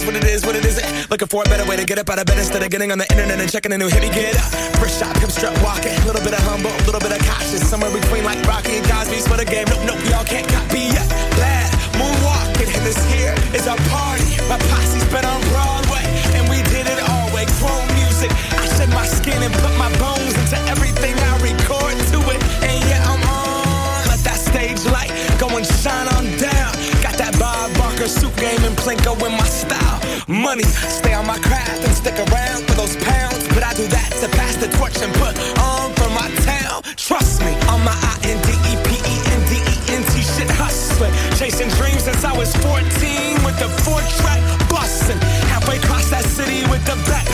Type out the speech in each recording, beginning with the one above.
is, what it is, what it isn't. Looking for a better way to get up out of bed instead of getting on the internet and checking a new hit. Get up, first shot, hip strut walking. A little bit of humble, a little bit of cautious. Somewhere between like Rocky and Cosby's for the game. Nope, y'all can't copy yet. Glad moonwalking, and this here is our party. My posse's been on Broadway, and we did it all way. Chrome music, I shed my skin and put my bones into everything I record to it. And yeah, I'm on. Let that stage light go and shine on down. Got that Bob Barker suit game and Plinko in my style. Money, stay on my craft and stick around for those pounds. But I do that to pass the torch and put on for my town. Trust me, on my INDEPENDENT shit hustling. Chasing dreams since I was 14 with the 4-track bustin'. Halfway across that city with the back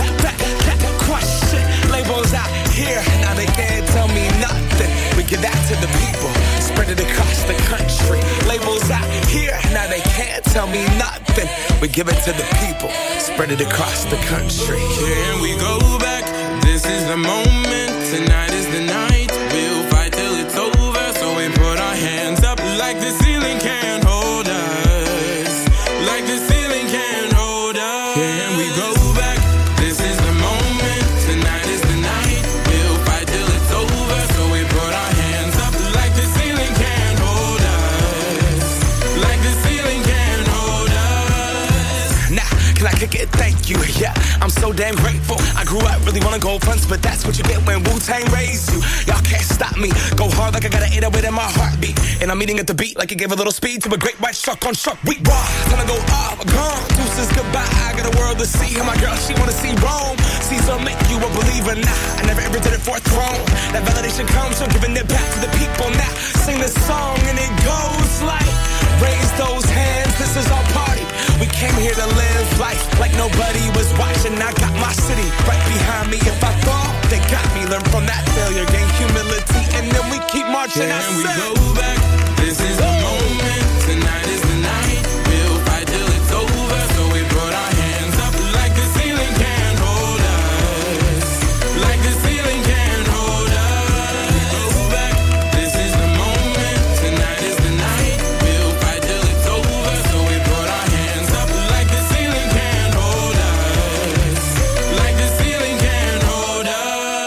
crush shit. Labels out here, now they can't tell me nothing. We give that to the people, spread it across the country. Labels out here, now they can't tell me nothing. We give it to the people, spread it across the country. Can we go back? This is the moment, tonight is the night. We'll fight till it's over, so we put our hands up like the ceiling can't hold us. Like the ceiling can't hold us. Can we go back? This is the moment, tonight is the night. We'll fight till it's over, so we put our hands up like the ceiling can't hold us. Like the ceiling can't hold us. Nah, can I kick it? Thank you, yeah. I'm so damn grateful. I grew up really wanna go fronts, but that's what you get when Wu-Tang raised you. Y'all can't stop me. Go hard like I got an 808 in my heartbeat. And I'm eating at the beat like it gave a little speed to a great white shark on shark. We raw, time to go off, gone. Deuces goodbye, I got a world to see. And my girl, she wanna see Rome. Caesar make you a believer, nah. I never ever did it for a throne. That validation comes from giving it back to the people. Now sing this song and it goes like, raise those hands, this is our party. We came here to live life like nobody was watching. I got my city right behind me. If I fall, they got me. Learn from that failure, gain humility, and then we keep marching. Can we go back? This is the moment. Tonight is the night. We'll fight till it's over. So we put our hands up like the ceiling can't hold us. Like the ceiling can't hold us. Go back. This is the moment. Tonight is the night. We'll fight till it's over. So we put our hands up like the ceiling can't hold us. Like the ceiling can't hold us.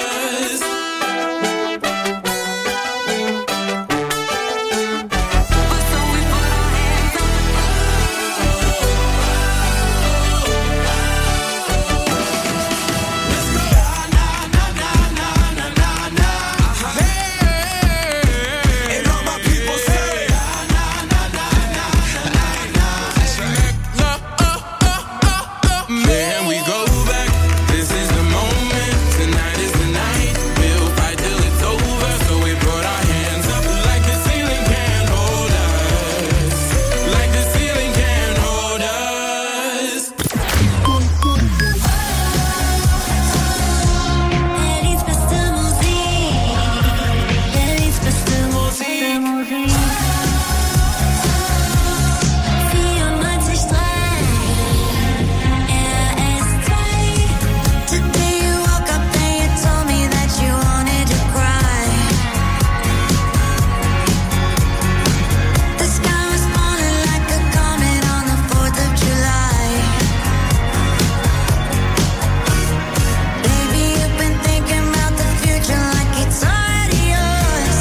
Can we go back? This is the moment. Tonight is the night. We'll fight till it's over. So we put our hands up like the ceiling can't hold us. Like the ceiling can't hold us. Feliz beste Musik, feliz beste Musik. 94.3 RS2. Today you woke up and you told me that you wanted to cry. The sky was falling like a comet on the 4th of July. Baby, you've been thinking about the future like it's already yours.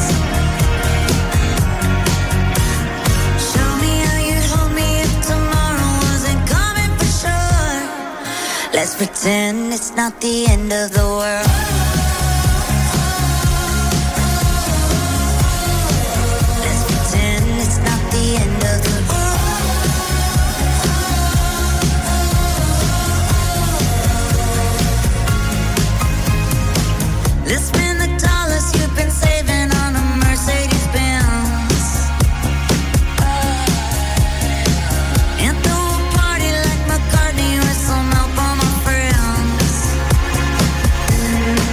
Show me how you'd hold me if tomorrow wasn't coming for sure. Let's pretend it's not the end of the world. Let's pretend it's not the end of the world. Let's spend the dollars you've been saving on a Mercedes Benz. And throw a party like McCartney with some help on my friends.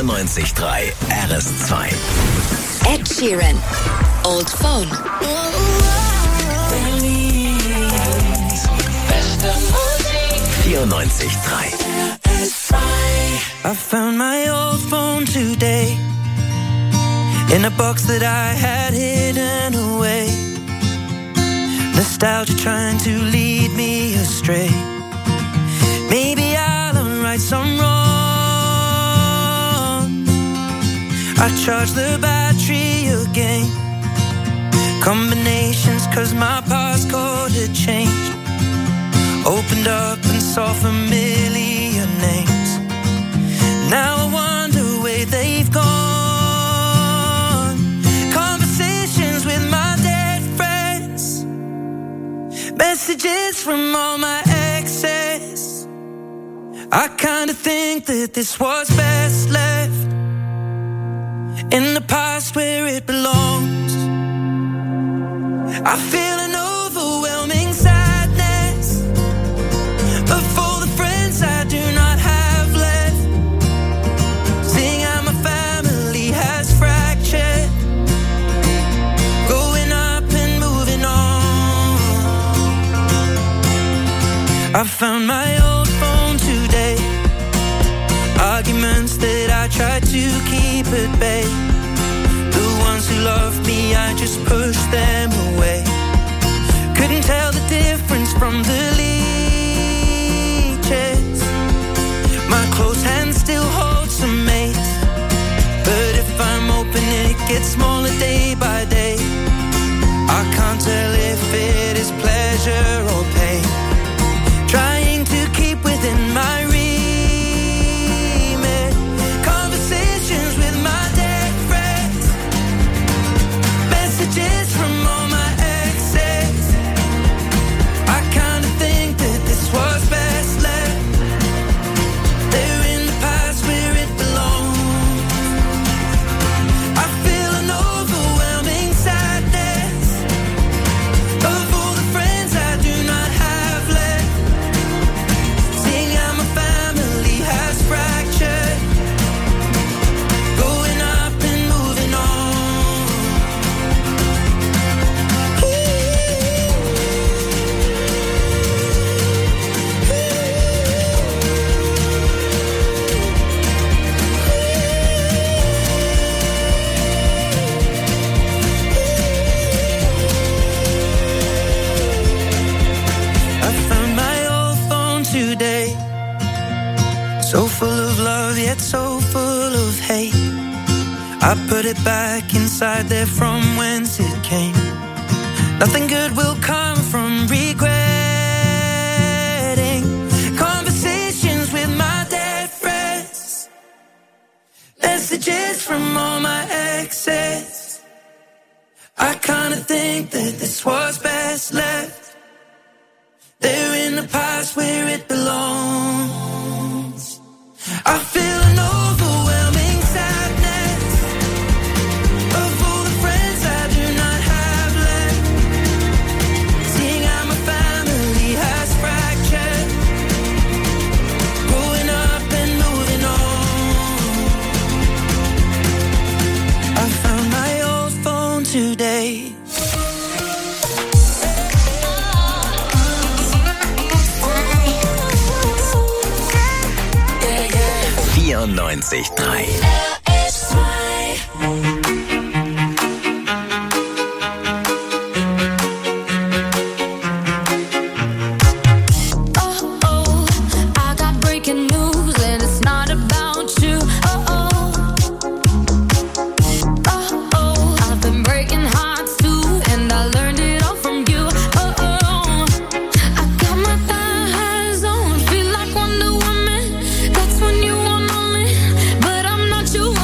94.3 RS2. Ed Sheeran, Old Phone. 94.3 I found my old phone today in a box that I had hidden away. Nostalgia trying to lead me astray. Maybe I'll right some wrong. I charged the battery again. Combinations cause my passcode had changed. Opened up and saw familiar names. Now I wonder where they've gone. Conversations with my dead friends. Messages from all my exes. I kinda think that this was best left in the past where it belongs. I feel an overwhelming sadness for the friends I do not have left. Seeing how my family has fractured, growing up and moving on. I found my old phone today. Arguments that I tried to keep at bay. The ones who loved me, I just pushed them away. Couldn't tell the difference from the leeches. My close hand still holds some mates, but if I'm open it gets smaller day by day. I can't tell if it is pleasure or pain. Trying to keep within my remit. Conversations with my dead friends. Messages from all my exes. I kinda think that this was best left. They're in the past where it belongs. I feel an overwhelming sadness of all the friends I do not have left. Seeing how my family has fractured, going up and moving on. I found my old phone today, so full of love yet so full of hate. I put it back inside there from whence it came. Nothing good will come from regretting. Conversations with my dead friends. Messages from all my exes. I kinda think that this was best left. They're in the past where it belongs. I feel an overwhelming sadness of all the friends I do not have left. Seeing how my family has fractured, growing up and moving on. I found my old phone today. 94.3 You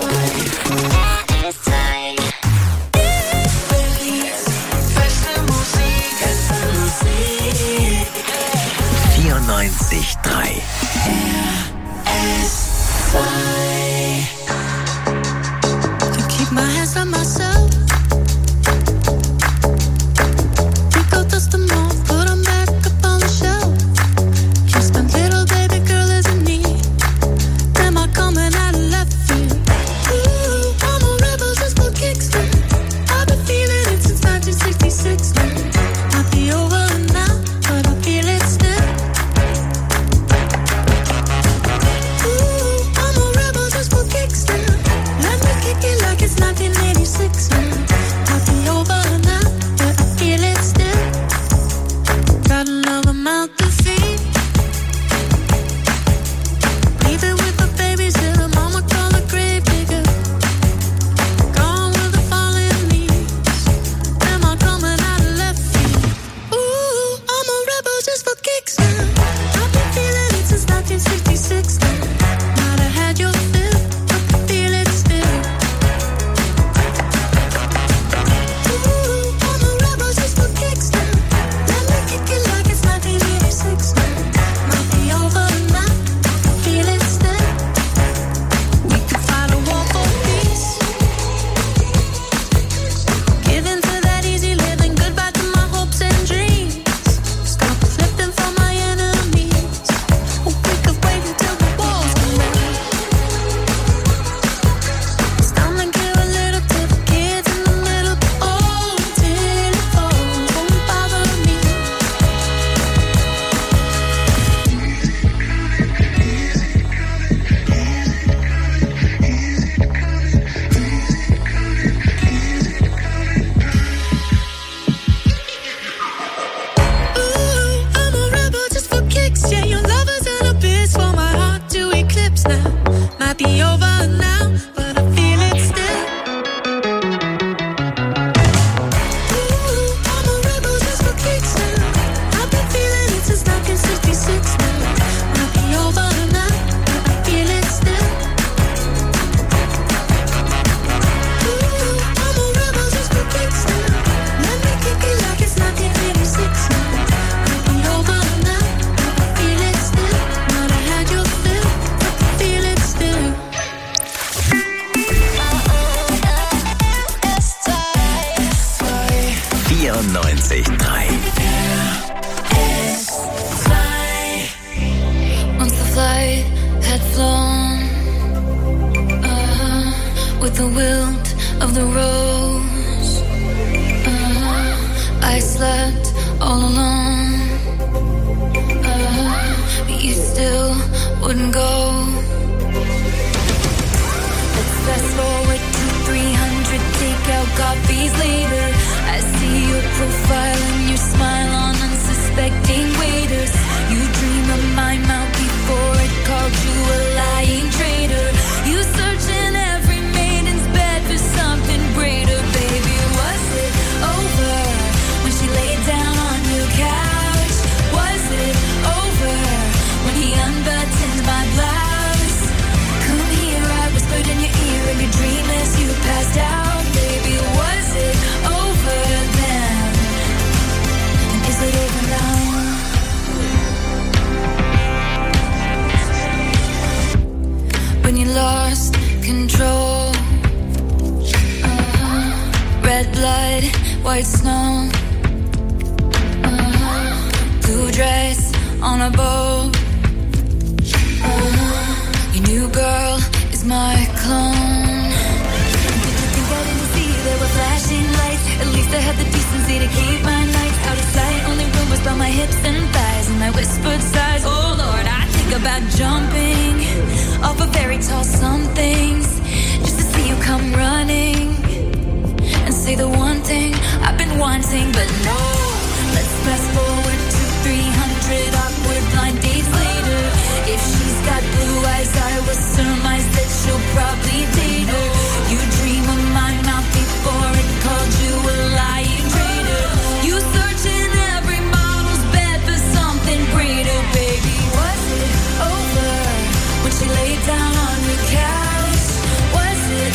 Down on your couch, was it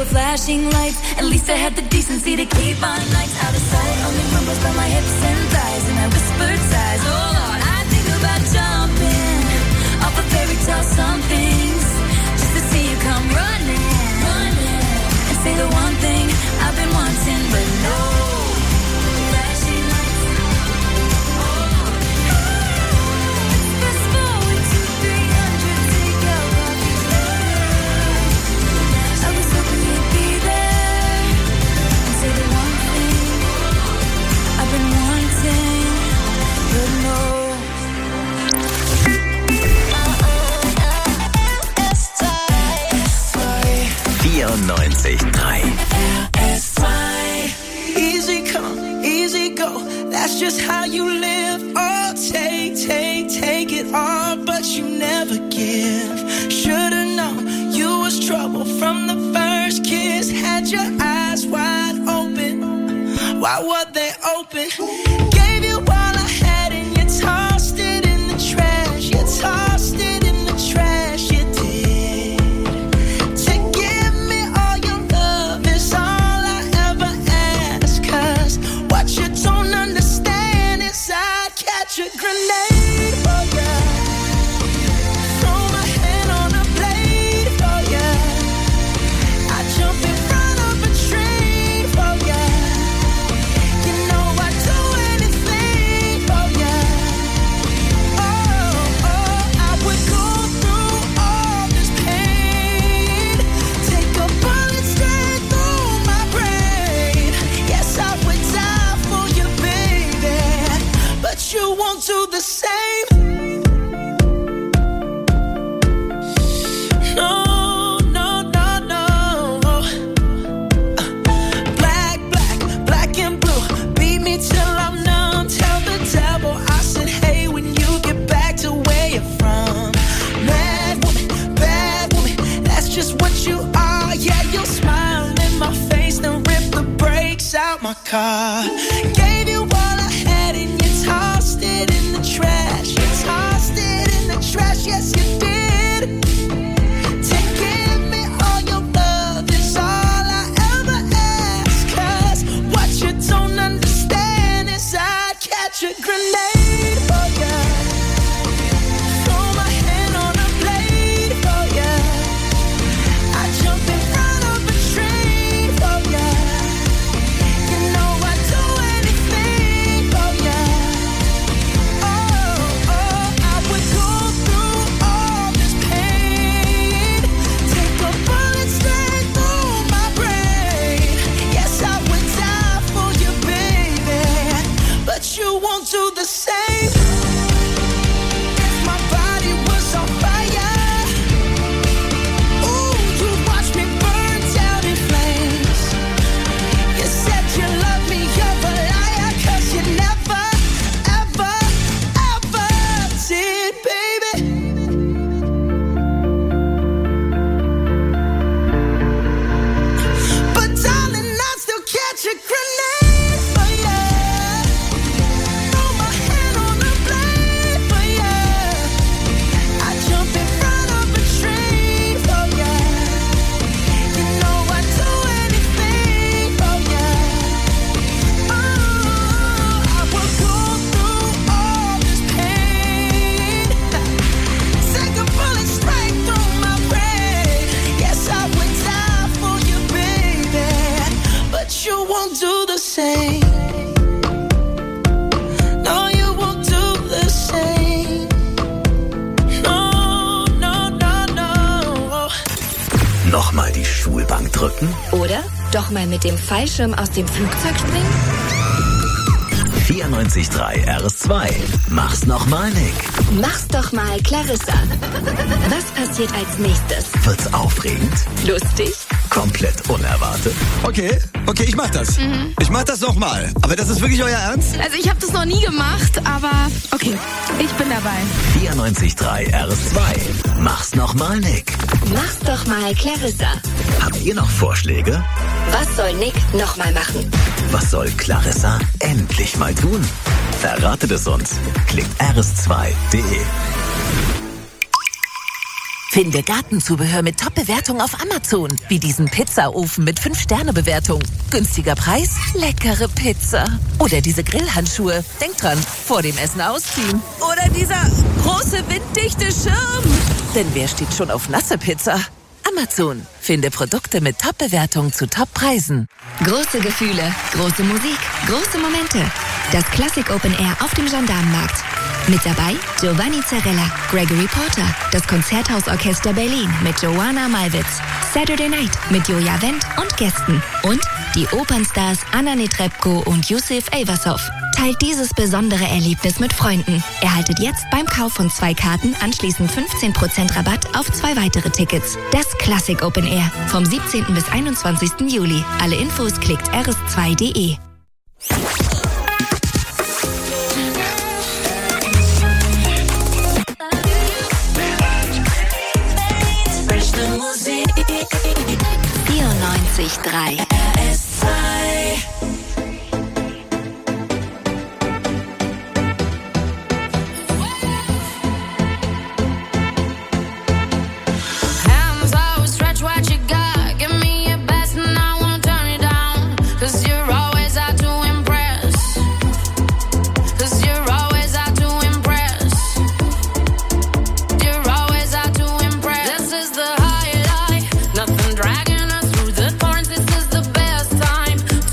flashing lights. At least I had the decency to keep my nights out of sight. Only rumbles by my hips and thighs, and I whispered sighs. Oh Lord, I think about jumping off a fairy tale some things, just to see you come running, and say the one thing I've been wanting, but no. Flashing lights. Fast forward to 300, take out all these lights. I was hoping you'd be there and say the one thing I've been wanting, but no. 94.3 Easy come, easy go. That's just how you live. Oh, take it all, but you never give. Should've known you was trouble from the first kiss. Had your eyes wide open. Why were they open? Gave you all I had and you tossed it in the trash. You tossed it in the trash. You did. To give me all your love is all I ever ask. 'Cause what you don't understand is I'd catch a grenade for ya. Throw my hand on a blade for ya. I'd jump in front of a train for ya. You know I'd do anything for ya. Oh, I would go through all this pain. Take a bullet straight through my brain. Yes, I would die for you, baby. But you won't do the same. No, no, no, no. Black and blue. Beat me till I'm numb. Tell the devil I said, hey, when you get back to where you're from. Bad woman, that's just what you are. Yeah, you'll smile in my face, then rip the brakes out my car. Gave you all I had and you tossed it in the trash. You tossed it in the trash, yes you did. To give me all your love is all I ever ask. 'Cause what you don't understand is I'd catch a grenade for ya. Throw my hand on a blade for ya. I'd jump in front of a train for ya. You know I'd do anything for ya. Oh, I would go through all this pain. Take a bullet straight through my brain. Yes, I would die for you, baby. But you won't do the same. If my body was on fire, ooh, you'd watch me burn down in flames. You said you love me, you're a liar. 'Cause you never, ever, ever did, baby. But darling, I'd still catch a grenade for ya. Throw my hand on a blade for ya. I'd jump in front of a train for ya. You know I'd do anything for ya. Oh, I would go through all this pain. Take a bullet straight through my brain. Yes, I would die for you, baby. But you won't do the same. No, you won't do the same. No, no, no, no. Nochmal die Schulbank drücken? Oder doch mal mit dem Fallschirm aus dem Flugzeug springen? 94.3 RS2. Mach's nochmal, Nick. Mach's doch mal, Clarissa. Was passiert als nächstes? Wird's aufregend? Lustig? Komplett unerwartet? Okay, ich mach das. Ich mach das nochmal. Aber das ist wirklich euer Ernst? Also ich habe das noch nie gemacht, aber okay, ich bin dabei. 94.3 RS2. Mach's nochmal, Nick. Mach's doch mal, Clarissa. Habt ihr noch Vorschläge? Was soll Nick nochmal machen? Was soll Clarissa endlich mal tun? Verratet es uns. Klickt rs2.de. Finde Gartenzubehör mit Top-Bewertung auf Amazon. Wie diesen Pizzaofen mit 5-Sterne-Bewertung. Günstiger Preis, leckere Pizza. Oder diese Grillhandschuhe. Denk dran, vor dem Essen ausziehen. Oder dieser große winddichte Schirm. Denn wer steht schon auf nasse Pizza? Amazon. Finde Produkte mit Top-Bewertung zu Top-Preisen. Große Gefühle, große Musik, große Momente. Das Classic Open Air auf dem Gendarmenmarkt. Mit dabei Giovanni Zarella, Gregory Porter, das Konzerthausorchester Berlin mit Joanna Malwitz, Saturday Night mit Joja Wendt und Gästen und die Opernstars Anna Netrebko und Yusuf Eyvassov. Teilt dieses besondere Erlebnis mit Freunden. Erhaltet jetzt beim Kauf von 2 Karten anschließend 15% Rabatt auf 2 weitere Tickets. Das Classic Open Air vom 17. bis 21. Juli. Alle Infos klickt rs2.de. Musik 94.3 Hands out, stretch what you got. Give me your best and I won't turn it down. 'Cause you're always out to impress. 'Cause you're always out to impress. You're always out to impress. This is the highlight. Nothing dragging us through the thorns. This is the best time.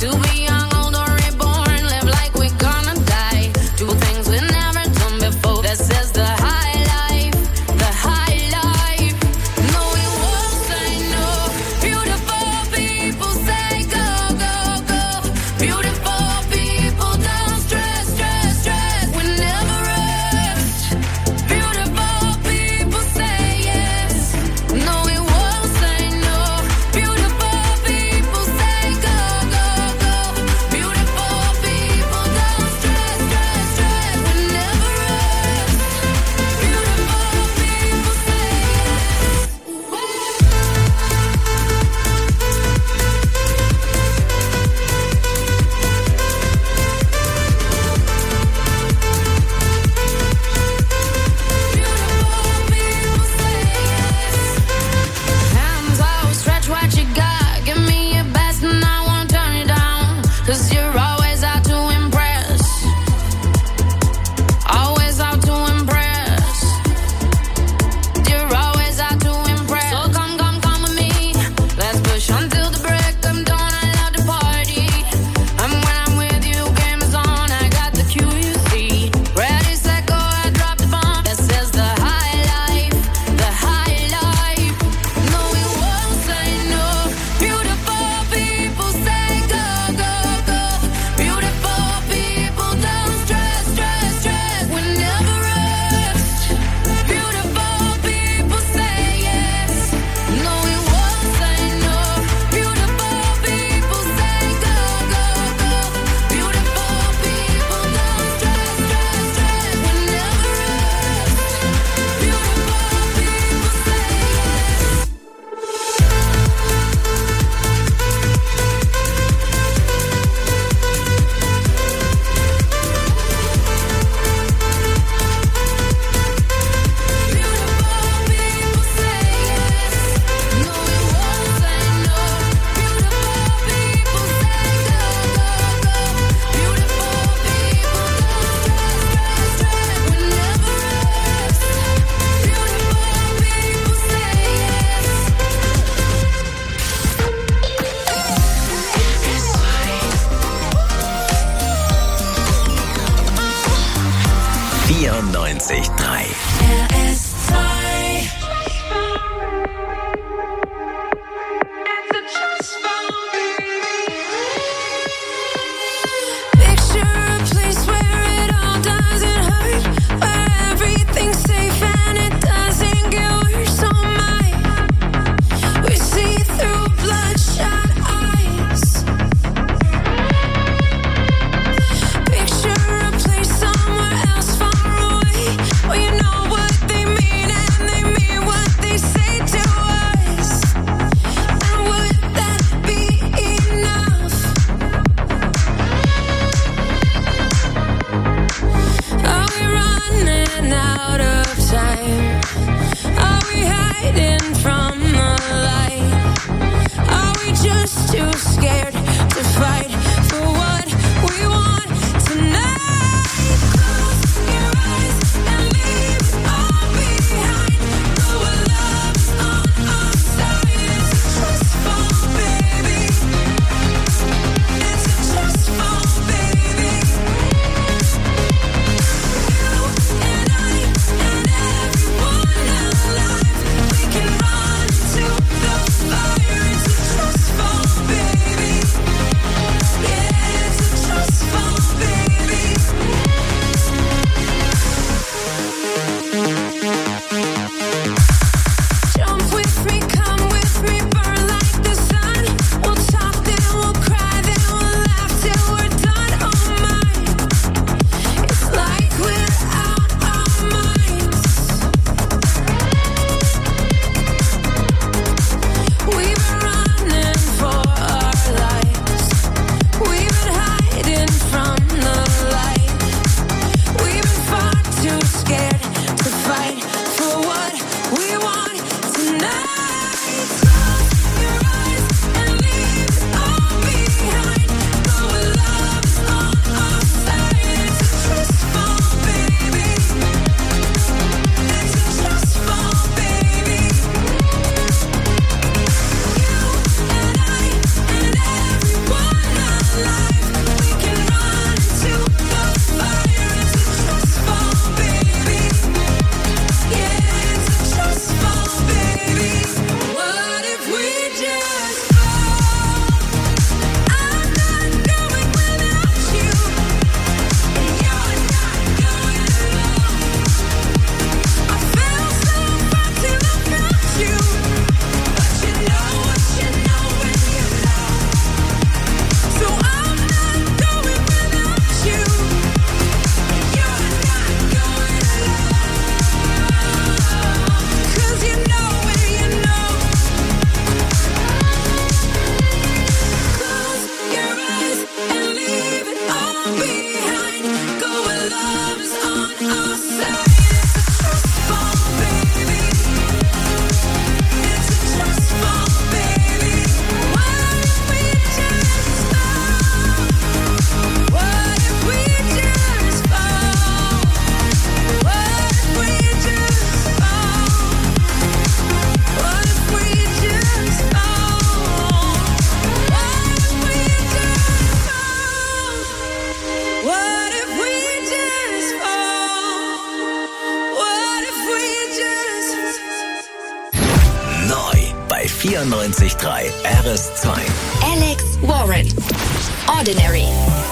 94.3 RS2. Alex Warren. Ordinary.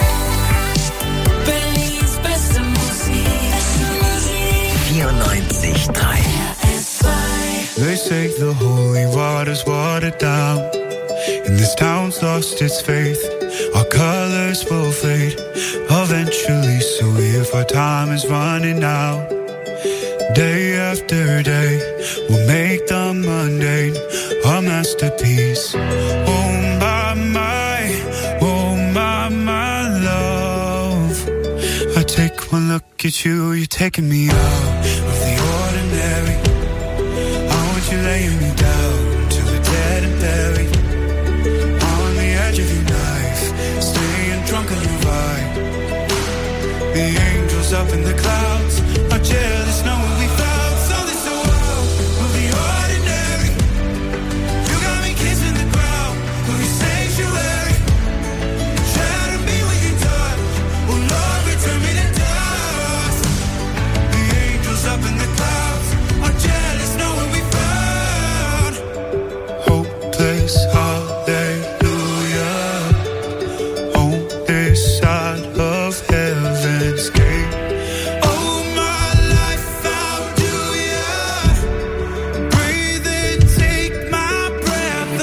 Berlins beste Musik. 94.3 They say the holy water's watered down, and this town's lost its faith. Our colors will fade eventually, so if our time is running out, day after day, we'll make the mundane a masterpiece. Oh my love, I take one look at you, you're taking me out of the ordinary. You laying me down till we're dead and buried on the edge of your knife, staying drunk on your ride. The angels up in the clouds are jealous knowing we found something so wild of the ordinary. You got me kissing the ground of your sanctuary, trying to be with you, touch. Oh Lord, return me to dust. The angels up in the clouds are jealous knowing we found hopeless hallelujah on this side of heaven's gate. Oh, my life found you, yeah. Breathe and take my breath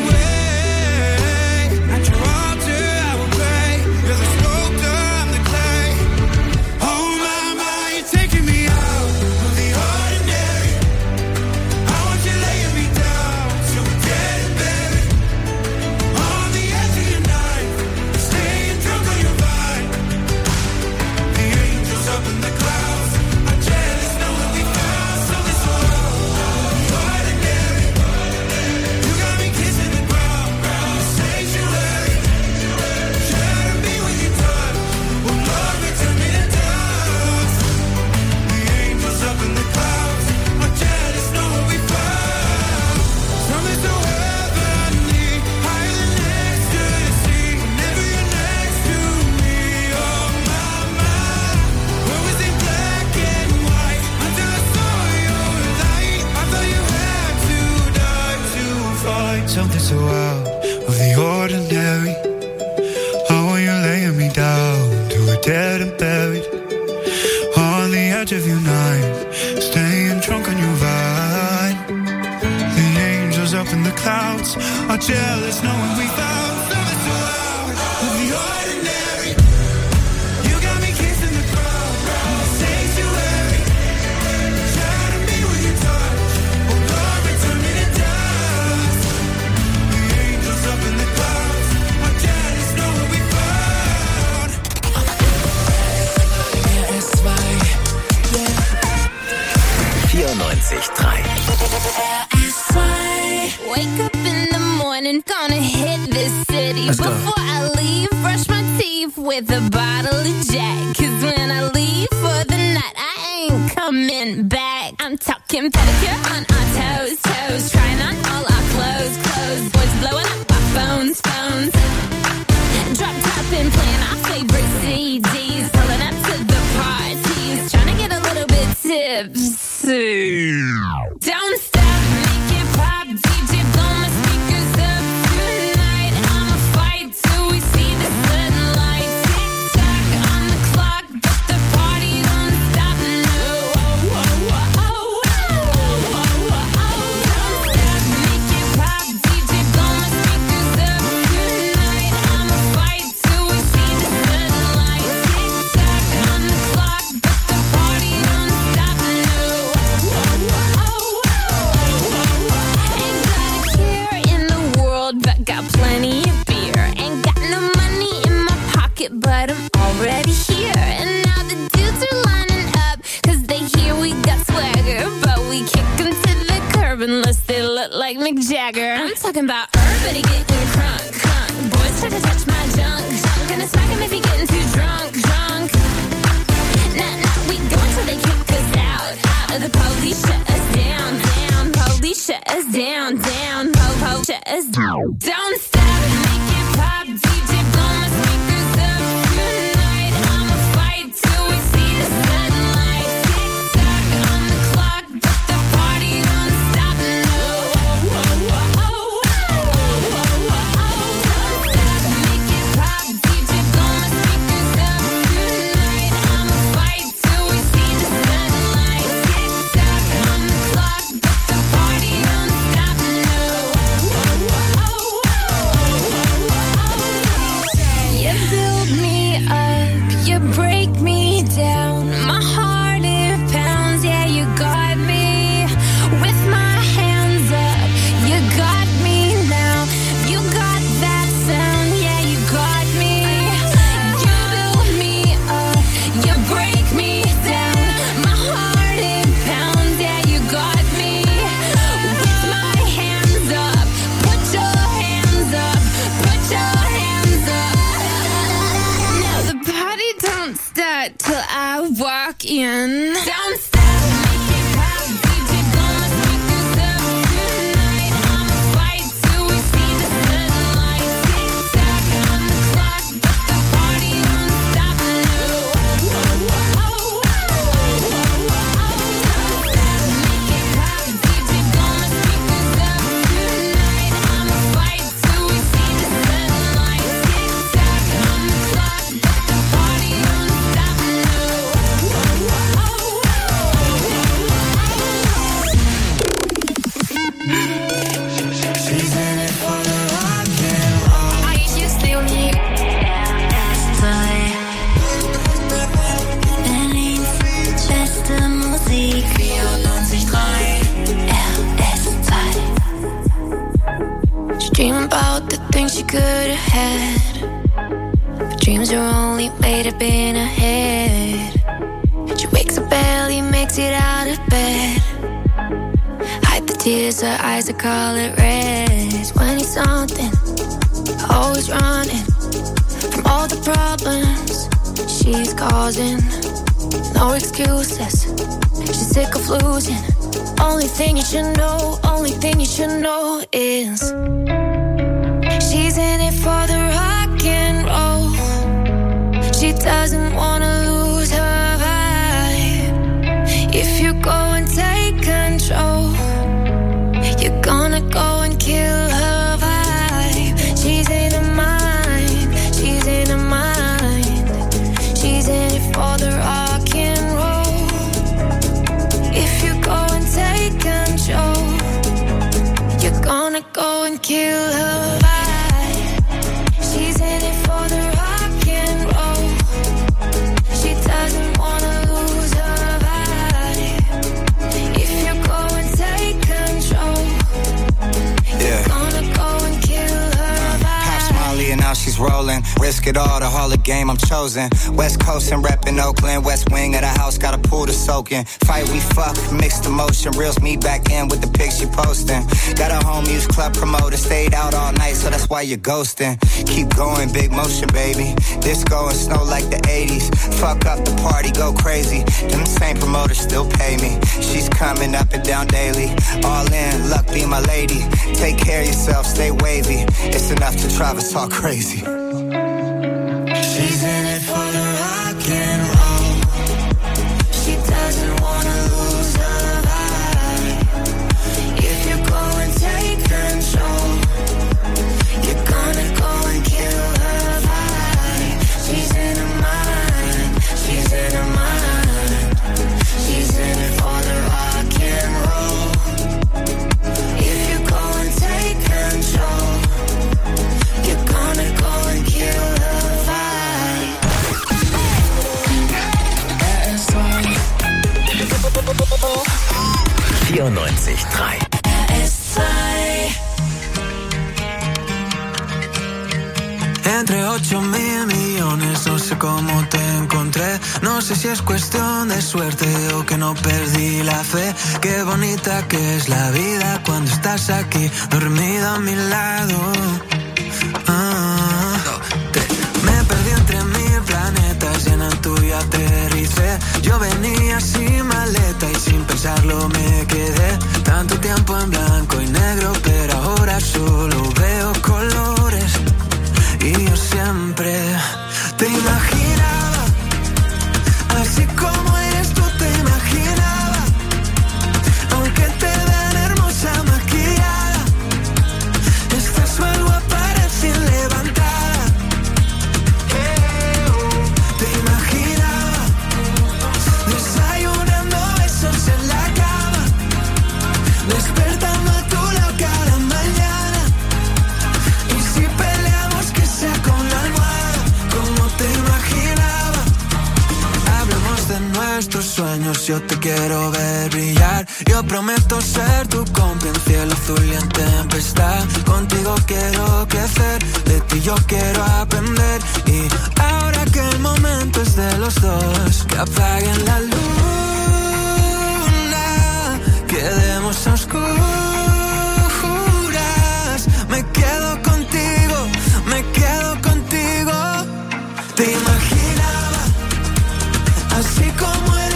away. At your altar I will pray. You're the sculptor, I'm the clay. Oh my, you're taking me out of the ordinary. I want you laying me down till we're dead and buried on the edge of your knife, staying drunk on your vine. The angels up in the clouds are jealous knowing we found something so ordinary. You got me kissing the ground, sanctuary, trying to be with you, touch. Oh Lord, return me to dust. The angels up in the clouds are jealous knowing we found something so heavenly, higher than ecstasy. Whenever you're next to me, oh my, where was it black and white until I saw your light? I thought you had to die to fight something so out of the ordinary. How are you laying me down till we're dead and buried on the edge of your knife, staying drunk on your vine. The angels up in the clouds are jealous knowing we found something so out of the ordinary. You got me kissing the ground, sanctuary, trying to be with your touch. Oh Lord, return me to dust. The angels up in the clouds are jealous knowing we found. RS2. 94.3 Wake up in the morning, gonna hit this city. Before I leave, brush my teeth with a bottle of Jack. 'Cause when I leave for the night, I ain't coming back. I'm talking pedicure on our toes, trying on all our clothes. Boys blowing up our phones. Drop top and playing our favorite CDs. Pulling up to the parties, trying to get a little bit tipsy. Don't stop, make it pop, DJ, blow my speakers up tonight. I'ma fight till we see the sunlight. Tick tock on the clock, but the party don't stop. No, don't stop, make it pop, DJ, blow my speakers up tonight. I'ma fight till we see the sunlight. Tick tock on the clock, but the party don't stop. No. Ain't got a care in the world, but got plenty of beer. Ain't got no money in my pocket, but I'm already here. And now the dudes are lining up, 'cause they hear we got swagger. But we kick them to the curb unless they look like Mick Jagger. I'm talking about everybody getting crunk. Boys try to touch my junk. Gonna smack him if he getting too drunk. Nah, we go until they kick us out. The police shut us down. Police shut us down. Shut us down. Don't stop, make it pop, DJ, blow my speakers up tonight. I'ma fight till we see the sunlight. Tick tock on the clock, but the party don't stop. No. rockin'. Don't stop. Dream about the things you could have had, but dreams are only made up in her head. She wakes up barely, makes it out of bed. Hide the tears, her eyes are color red. 20 something, always running from all the problems she's causing. No excuses, she's sick of losing. Only thing you should know, only thing you should know is she's in it for the rock and roll. She doesn't wanna lose her vibe. If you go and take control, you're gonna go and kill her vibe. She's in her mind, she's in her mind. She's in it for the rock and roll. If you go and take control, you're gonna go and kill her vibe. She's in it for the rock and roll. She doesn't wanna lose her vibe. If you go and take control, you're gonna go and kill her vibe. Pops Molly and now she's rolling. Risk it all, the Hall of Game I'm chosen. West Coast and reppin' Oakland. West wing of the house, got a pool to soak in. Fight, we fuck, mixed emotion. Reels me back in with the pics she posting. Got a home use club promoter. Stayed out all night, so that's why you're ghosting. Keep going, big motion, baby. Disco and snow like the 80s. Fuck up the party, go crazy. Them same promoters still pay me. She's coming up and down daily. All in, luck be my lady. Take care of yourself, stay wavy. It's enough to drive us all crazy. She's in it for the rock and roll. She doesn't wanna lose her vibe. If you go and take control, you're gonna go and kill her vibe. She's in her mind, she's in her mind. She's in it for the rock and roll. If you go and take control, you're gonna go and kill her vibe. 94.3 Entre 8.000 millones, no sé cómo te encontré. No sé si es cuestión de suerte o que no perdí la fe. Qué bonita que es la vida cuando estás aquí, dormida a mi lado. Me perdí entre 1000 planetas y en el tuyo aterricé. Yo venía sin maleta y sin pensarlo me quedé. Tanto tiempo en blanco y negro, pero ahora solo veo colores. Y yo siempre te imaginaba, así como eres tú te imaginaba. Aunque te vean hermosa maquillada, estás mal guapa recién levantada. Te imaginaba, desayunando besos en la cama, despertando a tu lado cada mañana. Y si peleamos que sea con la almohada, como te imaginaba. Hablemos de nuestros sueños, yo te quiero ver brillar. Yo prometo ser tu cómplice en cielo azul y en tempestad. Contigo quiero crecer, de ti yo quiero aprender. Y ahora que el momento es de los dos, que apaguen la luna, quedemos a oscuras. Me quedo contigo, me quedo contigo. Te imaginaba, así como eres.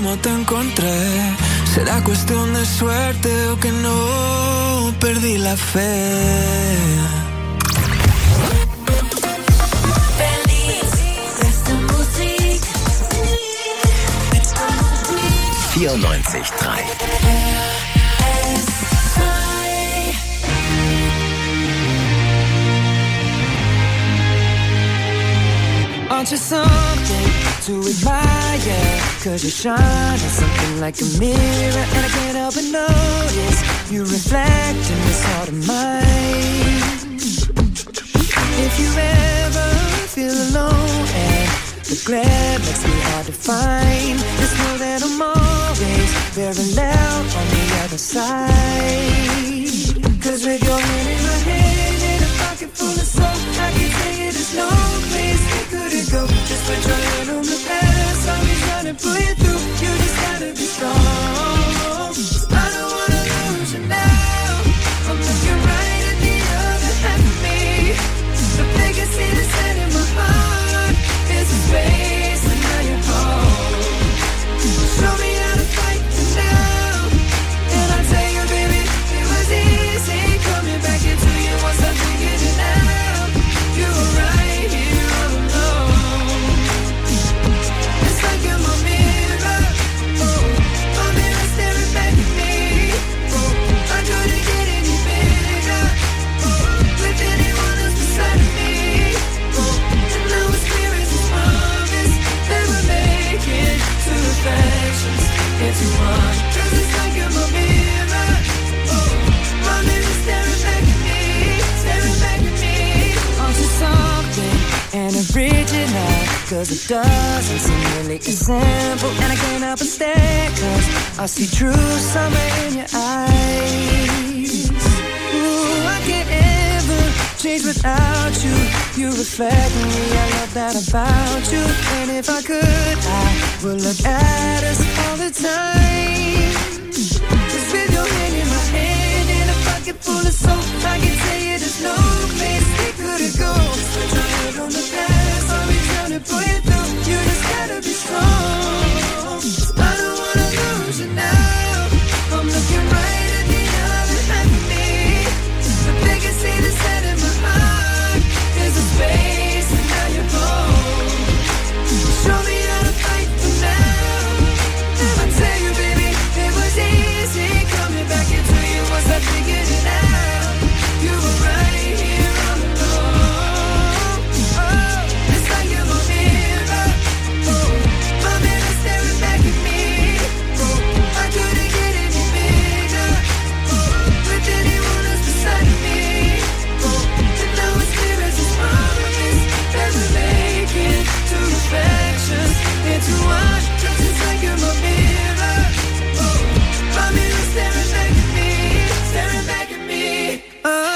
cómo te encontré. ¿Será cuestión de suerte o que no perdí la fe? 94.3. Aren't you something to admire? 'Cause you shine on something like a mirror, and I can't help but notice you reflect in this heart of mine. If you ever feel alone and the glare makes me hard to find, just know that I'm always very loud on the other side. 'Cause with your hand in my hand and a pocket full of soap, I can tell you there's no place we couldn't go. Just put your hand on the past, I'll be trying to pull you through. You just gotta be strong. I don't wanna lose you now. I'm looking right at the other half of me. The biggest thing that's set in my heart is a space, and now you're home. Show me how to fight you now, and I'll tell you, baby, it was easy coming back into you once I figured it out. You were right here all alone. It's like you're my mirror, oh, my mirror staring back at me. Oh, I couldn't get any bigger, oh, with anyone else beside of me. Oh, and now it's clear as a promise that we're making two reflections into one. 'Cause it's like you're my mirror, oh, my mirror staring back at me, staring back at me. Onto something and original, 'cause it doesn't seem really as simple. And I can't help but stare, 'cause I see true summer in your eyes. Ooh, I can't ever change without you. You reflect me, I love that about you. And if I could, I would look at us all the time. 'Cause with your hand in my hand and a pocket full of soap, I can tell you there's no place we couldn't go. Put your head on the past, I'll be trying to pull you through. You just gotta be strong. I don't wanna lose you now. I'm looking right at the other half of me. The biggest thing that's set in my heart is a space, and now you're home. Show me how to fight for now. I tell you, baby, it was easy coming back into you once I figured it out. You were right here all alone. Oh, it's like you're my mirror, oh, my mirror staring back at me. Oh, I couldn't get any bigger, oh, with anyone else beside of me. Oh, and now it's clear as a promise that we're making two reflections into one. 'Cause it's like you're my mirror, oh, my mirror staring back at me, staring back at me. Oh.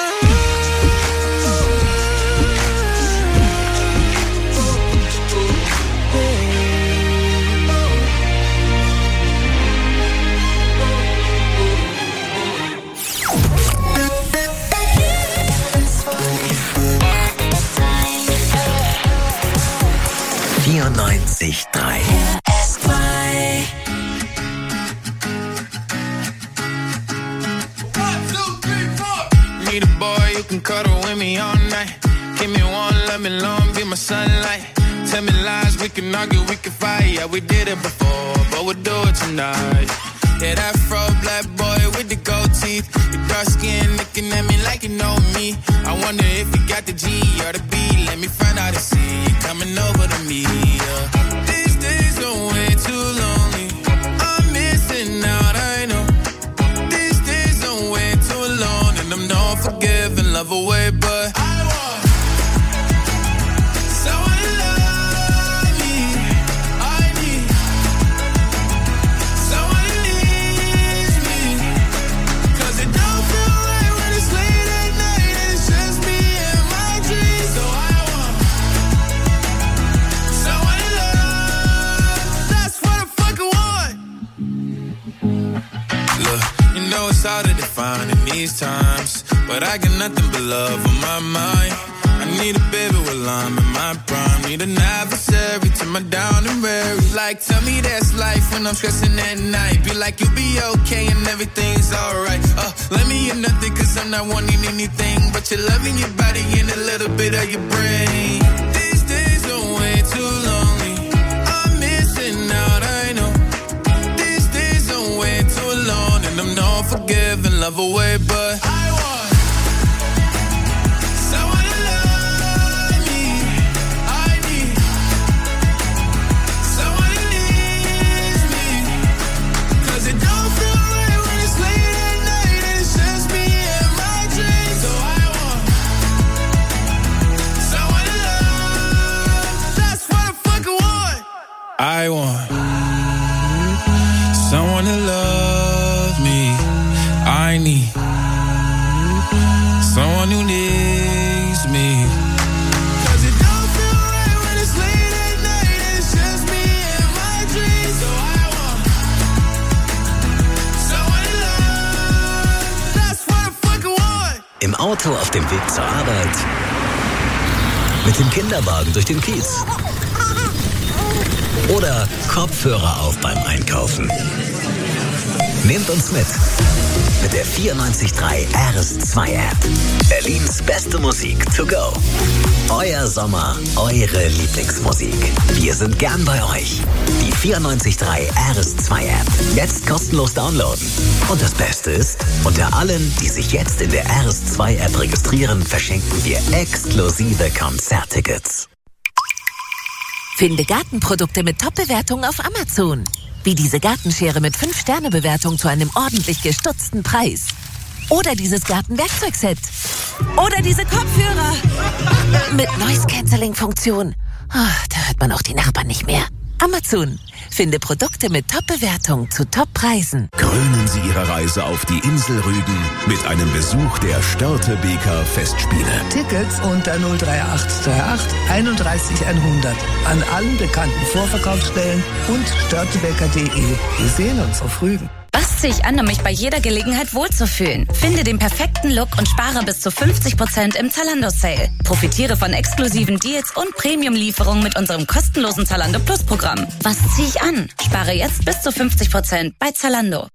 Need a boy who can cuddle with me all night. Give me one, let me long, be my sunlight. Tell me lies, we can argue, we can fight. Yeah, we did it before, but we'll do it tonight. Yeah, that fro black boy with the gold teeth. Your dark skin looking at me like you know me. I wonder if you got the G or the B. Let me find out and see you coming over to me. Yeah. These days are way too lonely. I'm missing out, I know. These days are way too alone, and I'm not forgiving, love away, but I want someone to love me. I need someone who needs me. 'Cause it don't feel right when it's late at night and it's just me and my dreams. So I want someone to love. That's what I fucking want. Look, you know it's hard to define in these times, but I got nothing but love on my mind. I need a baby while I'm in my prime. Need an adversary to my down and weary. Like, tell me that's life when I'm stressing at night. Be like, you'll be okay and everything's alright. Let me in nothing cause I'm not wanting anything but your loving your body and a little bit of your brain. These days are way too lonely. I'm missing out, I know. These days are way too long and I'm not forgiving love away, but I want someone to love me. I need someone who needs me. Cause it don't feel right when it's late at night and it's just me and my dreams. So I want someone to love. That's what I fucking want. I want someone to love me. I need someone who needs me. Cause it don't feel right when it's late at night and it's just me and my dreams. So I want someone to love. That's what I fucking want. Im Auto auf dem Weg zur Arbeit. Mit dem Kinderwagen durch den Kiez. Oder Kopfhörer auf beim Einkaufen. Nehmt uns mit der 94.3 RS2-App. Berlins beste Musik to go. Euer Sommer, eure Lieblingsmusik. Wir sind gern bei euch. Die 94.3 RS2-App. Jetzt kostenlos downloaden. Und das Beste ist, unter allen, die sich jetzt in der RS2-App registrieren, verschenken wir exklusive Konzerttickets. Finde Gartenprodukte mit Top-Bewertungen auf Amazon. Wie diese Gartenschere mit 5-Sterne-Bewertung zu einem ordentlich gestutzten Preis. Oder dieses Gartenwerkzeugset. Oder diese Kopfhörer. Mit Noise-Canceling-Funktion. Da hört man auch die Nachbarn nicht mehr. Amazon. Finde Produkte mit Top-Bewertung zu Top-Preisen. Krönen Sie Ihre Reise auf die Insel Rügen mit einem Besuch der Störtebeker Festspiele. Tickets unter 03838 31 100 an allen bekannten Vorverkaufsstellen und störtebeker.de. Wir sehen uns auf Rügen. Was ziehe ich an, um mich bei jeder Gelegenheit wohlzufühlen? Finde den perfekten Look und spare bis zu 50% im Zalando-Sale. Profitiere von exklusiven Deals und Premium-Lieferungen mit unserem kostenlosen Zalando Plus-Programm. Was ziehe ich an? Spare jetzt bis zu 50% bei Zalando.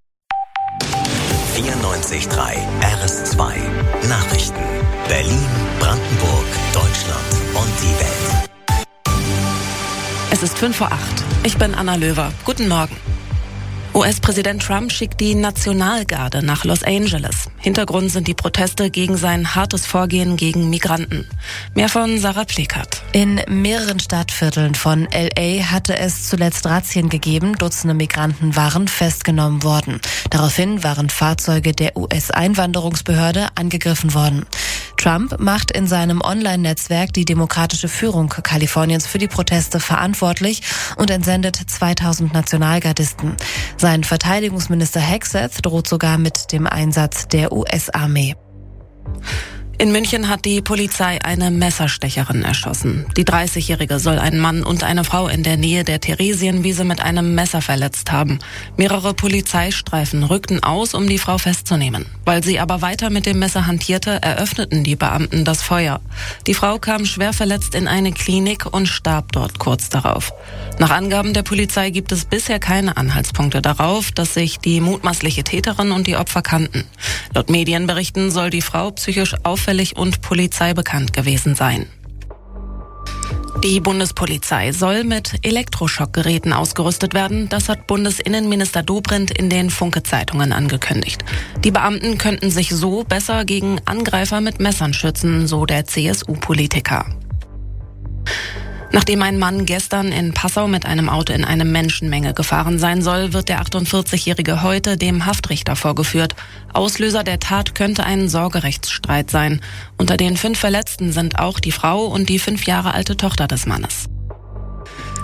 94.3 RS2 Nachrichten. Berlin, Brandenburg, Deutschland und die Welt. Es ist 5:08 Uhr. Ich bin Anna Löwer. Guten Morgen. US-Präsident Trump schickt die Nationalgarde nach Los Angeles. Hintergrund sind die Proteste gegen sein hartes Vorgehen gegen Migranten. Mehr von Sarah Plekert. In mehreren Stadtvierteln von L.A. hatte es zuletzt Razzien gegeben. Dutzende Migranten waren festgenommen worden. Daraufhin waren Fahrzeuge der US-Einwanderungsbehörde angegriffen worden. Trump macht in seinem Online-Netzwerk die demokratische Führung Kaliforniens für die Proteste verantwortlich und entsendet 2000 Nationalgardisten. Sein Verteidigungsminister Hegseth droht sogar mit dem Einsatz der US-Armee. In München hat die Polizei eine Messerstecherin erschossen. Die 30-Jährige soll einen Mann und eine Frau in der Nähe der Theresienwiese mit einem Messer verletzt haben. Mehrere Polizeistreifen rückten aus, um die Frau festzunehmen. Weil sie aber weiter mit dem Messer hantierte, eröffneten die Beamten das Feuer. Die Frau kam schwer verletzt in eine Klinik und starb dort kurz darauf. Nach Angaben der Polizei gibt es bisher keine Anhaltspunkte darauf, dass sich die mutmaßliche Täterin und die Opfer kannten. Laut Medienberichten soll die Frau psychisch auffällig und Polizei bekannt gewesen sein. Die Bundespolizei soll mit Elektroschockgeräten ausgerüstet werden. Das hat Bundesinnenminister Dobrindt in den Funke-Zeitungen angekündigt. Die Beamten könnten sich so besser gegen Angreifer mit Messern schützen, so der CSU-Politiker. Nachdem ein Mann gestern in Passau mit einem Auto in eine Menschenmenge gefahren sein soll, wird der 48-Jährige heute dem Haftrichter vorgeführt. Auslöser der Tat könnte ein Sorgerechtsstreit sein. Unter den 5 Verletzten sind auch die Frau und die 5 Jahre alte Tochter des Mannes.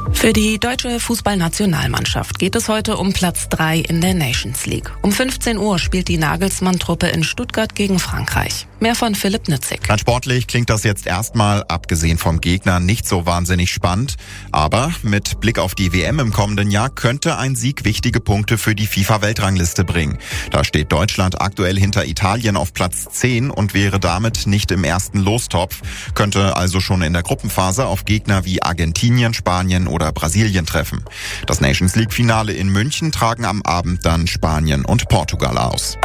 Für die deutsche Fußballnationalmannschaft geht es heute um Platz 3 in der Nations League. Um 15 Uhr spielt die Nagelsmann-Truppe in Stuttgart gegen Frankreich. Mehr von Philipp Nützig. Rein sportlich klingt das jetzt erstmal, abgesehen vom Gegner, nicht so wahnsinnig spannend. Aber mit Blick auf die WM im kommenden Jahr könnte ein Sieg wichtige Punkte für die FIFA-Weltrangliste bringen. Da steht Deutschland aktuell hinter Italien auf Platz 10 und wäre damit nicht im ersten Lostopf, könnte also schon in der Gruppenphase auf Gegner wie Argentinien, Spanien oder Brasilien treffen. Das Nations League-Finale in München tragen am Abend dann Spanien und Portugal aus.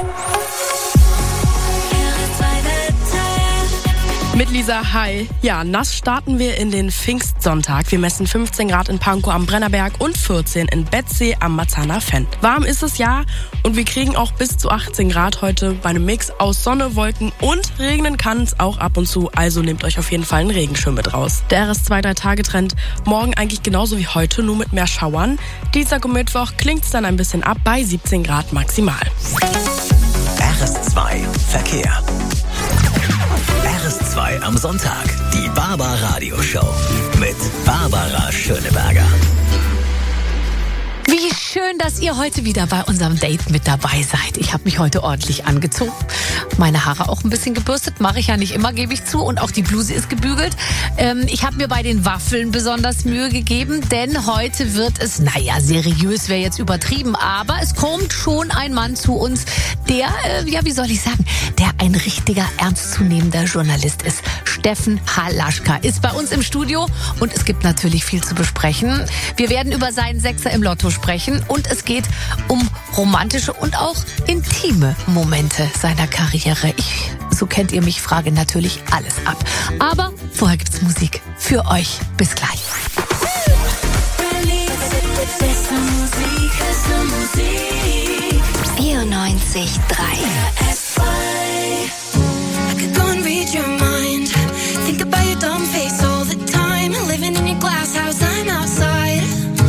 Mit Lisa, hi. Ja, nass starten wir in den Pfingstsonntag. Wir messen 15 Grad in Pankow am Brennerberg und 14 in Betze am Marzahner Fenn. Warm ist es ja und wir kriegen auch bis zu 18 Grad heute bei einem Mix aus Sonne, Wolken und regnen kann es auch ab und zu. Also nehmt euch auf jeden Fall einen Regenschirm mit raus. Der RS2-3-Tage-Trend morgen eigentlich genauso wie heute, nur mit mehr Schauern. Dienstag und Mittwoch klingt's dann ein bisschen ab bei 17 Grad maximal. RS2 Verkehr. RS2 am Sonntag, die Barbara-Radio-Show mit Barbara Schöneberger. Wie schön, dass ihr heute wieder bei unserem Date mit dabei seid. Ich habe mich heute ordentlich angezogen. Meine Haare auch ein bisschen gebürstet. Mache ich ja nicht immer, gebe ich zu. Und auch die Bluse ist gebügelt. Ich habe mir bei den Waffeln besonders Mühe gegeben, denn heute wird es, naja, seriös wäre jetzt übertrieben, aber es kommt schon ein Mann zu uns, der, ja, wie soll ich sagen, der ein richtiger ernstzunehmender Journalist ist. Steffen Halaschka ist bei uns im Studio und es gibt natürlich viel zu besprechen. Wir werden über seinen Sechser im Lotto sprechen und es geht um romantische und auch intime Momente seiner Karriere. So kennt ihr mich, frage natürlich alles ab. Aber vorher gibt's Musik für euch. Bis gleich. 94.3 Living in your glass house, I'm outside.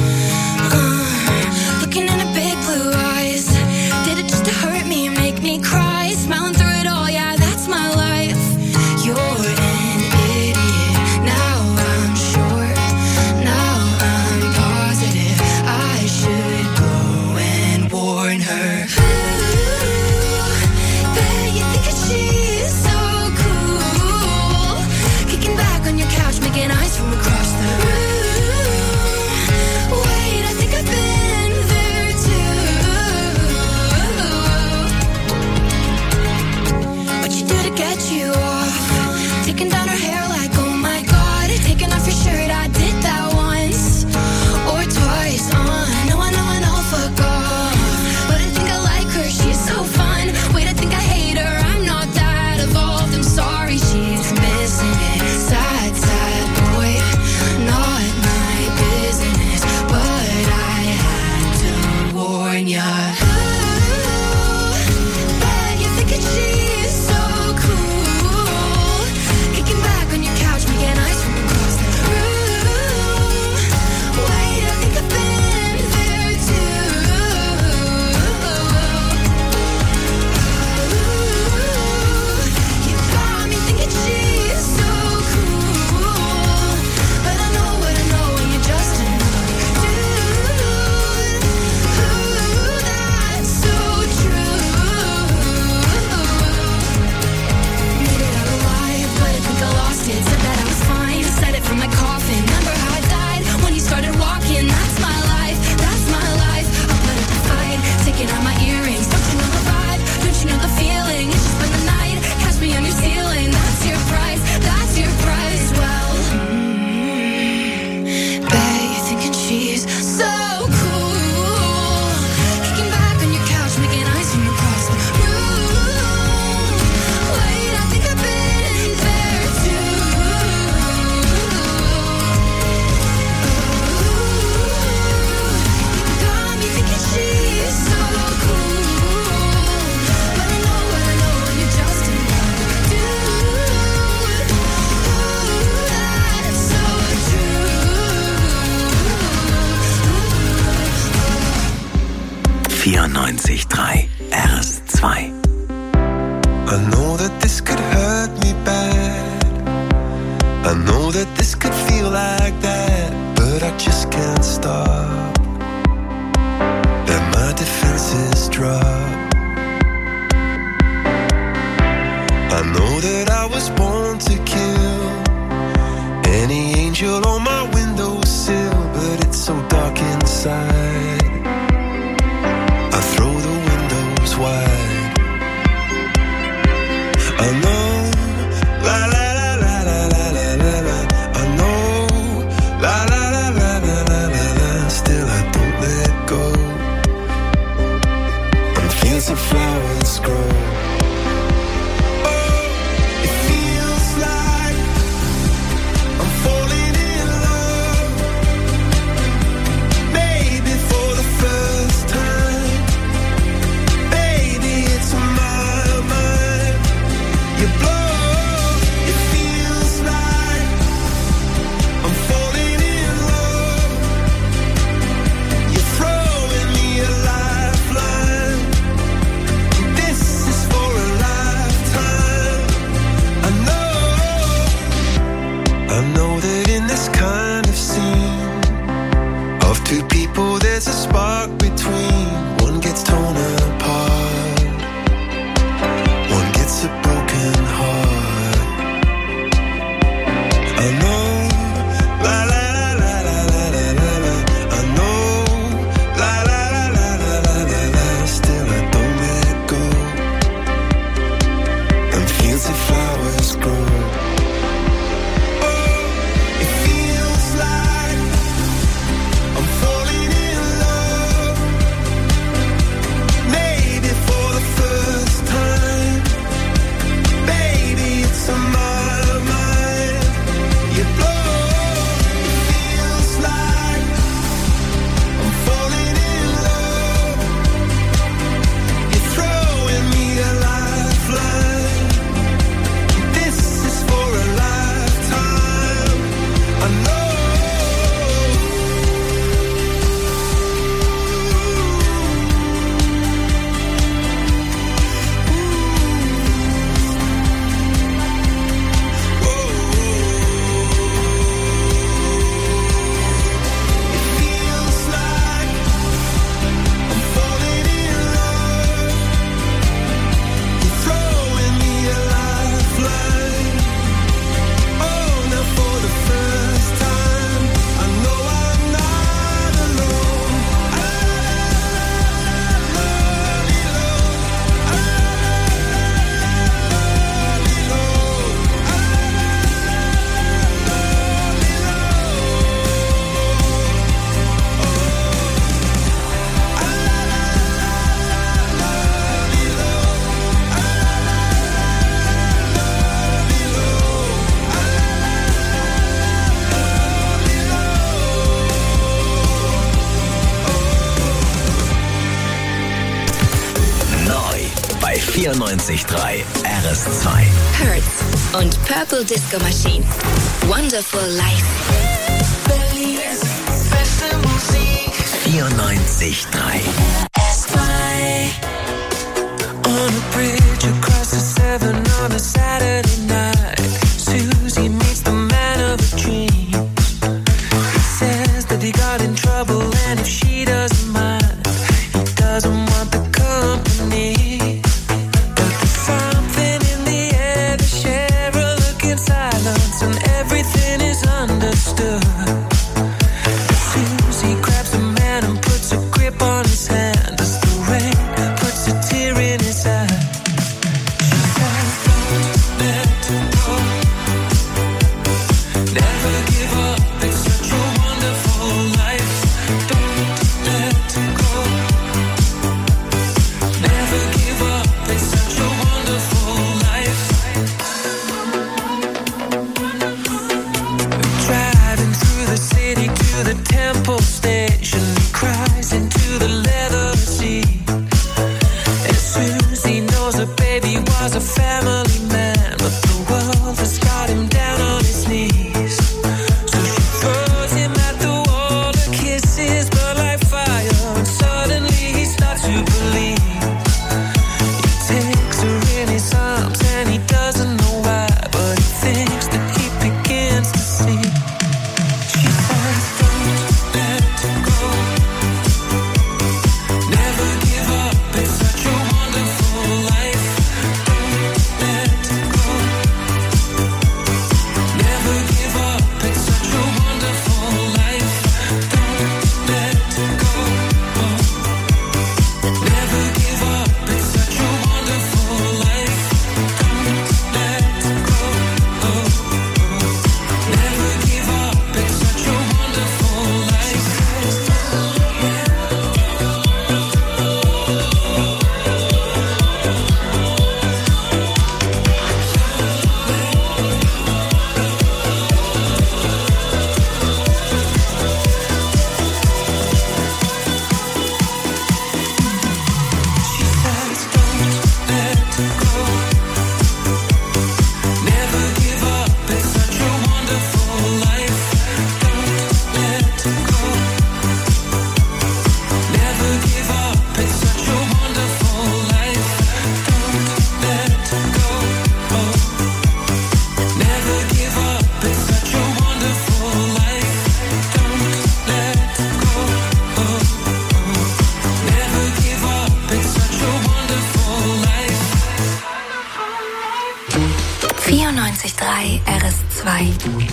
Looking in her big blue eyes. Did it just to hurt me and make me cry? Smiling through it all, yeah, that's my life. You're an idiot. Now I'm sure. Now I'm positive. I should go and warn her. Ooh, bet you think that she's so cool. Kicking back on your couch, making eyes from across the room. Wait, I think I've been there too. What you do to get you off? Taking down her hair like, oh my god. Taking off your shirt, I did that once or twice. I know, fuck off. But I think I like her, she's so fun. Wait, I think I hate her, I'm not that evolved. I'm sorry, she's missing it. Sad, sad boy, not my business, but I had to warn ya. Ooh, bet you think that she's so cool. Kicking back on your couch, making eyes from across the room. Wait, I think I've been there too. You got me thinking she's so cool, but I know what I know when you're just another dude. Ooh, that's so true. Made it out alive, but I think I lost it. Said that I was fine, said it from my coffin. Remember how I died when you started walking? That's my life, that's my life. I'll put up a fight, taking out my earrings. Don't you know the vibe? Don't you know the feeling? It's just been the night, catch me on your ceiling. That's your price, that's your price. Well, bet you're thinking she's so cool. Kicking back on your couch, making eyes from across the room. Wait, I think I've been there too. Got me thinking she's so cool, but I know what I know when you're just another dude. Ooh, that's so true. 94.3 RS2. I know that this could hurt me bad. I know that this could feel like that, but I just can't that I was born to kill any angel on my windowsill, but it's so dark inside. I throw the windows wide. I know, la la la la la la la la la. I know, la la la la la la la la. Still I don't let go. And fields of flowers grow. Two people, there's a spark between. One gets torn apart, one gets a broken heart. I know, la la la la la la la la. I know, la la la la la la la la. Still I don't let go. And fields of flowers grow. Bei 94.3 RS2. Hurts und Purple Disco Machine. Wonderful Life. 94.3 On a bridge across the Severn on a Saturday night, Susie meets the man of her dreams. He says that he got in trouble and if she doesn't mind, he doesn't want the company. But there's something in the air, they share a look in silence and everything is understood. Susie grabs the man and puts a grip on his hand as the rain puts a tear in his eye. She says, don't let go. Never give up, it's such a wonderful life. Don't let go. Never give up, it's such a wonderful life. Driving through the city to the Temple Station, he cries into the leather seat. And Susie knows her baby was a family man, but the world has got him down on his knees. So she throws him at the wall, her kisses burn like fire, and suddenly he starts to believe. He takes her in his arms and he doesn't know why, but he thinks that he begins to see. She says, don't let go. Never give up, it's such a wonderful life. Don't let 94.3 RS2.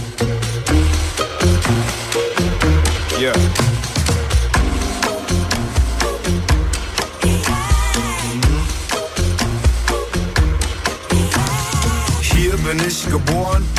Yeah. Hier bin ich geboren.